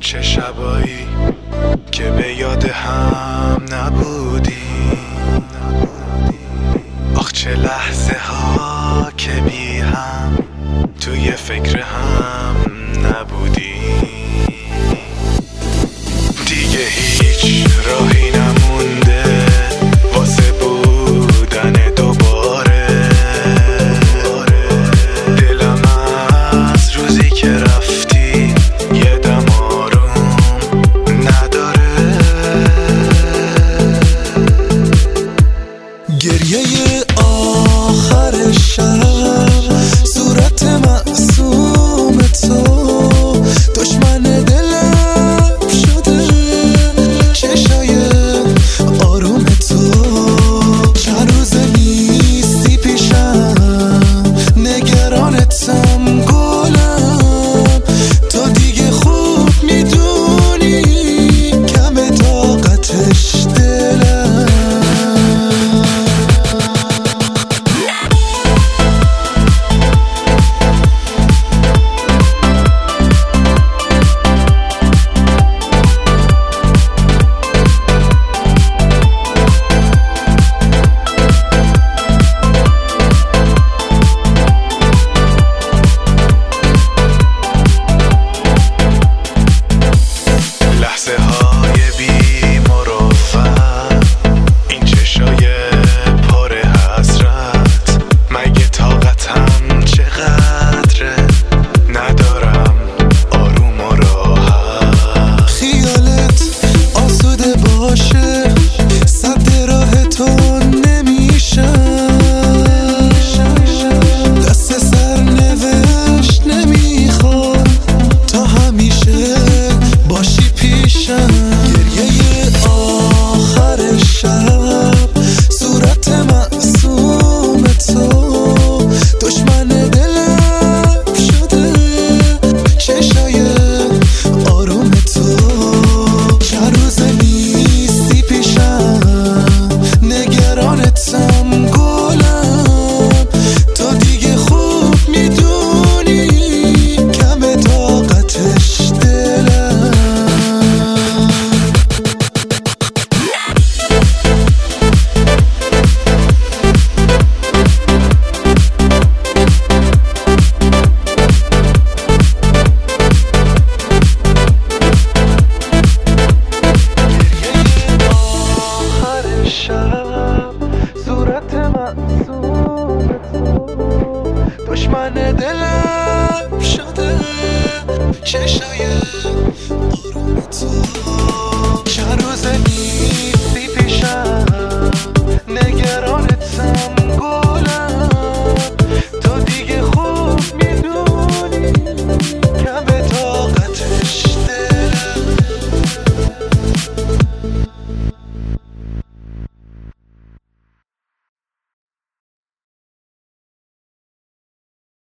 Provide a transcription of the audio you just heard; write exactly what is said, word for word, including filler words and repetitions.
چه شبایی که به یاد هم نبودیم، آخ چه لحظه ها که بی هم توی فکر هم نبودیم. دیگه هیچ راهی نمونده واسه بودن دوباره، دلم از روزی که رفتی یه دم آروم نداره. گریه آخر شب، صورت معصوم تو دشمن دلم شده، چشای آروم تو چند روز نیستی پیشم، نگرانتم گلم، تو دیگه خوب میدونی کم طاقتش دلم. صورت معصوم تو دشمن دلم شده، چشای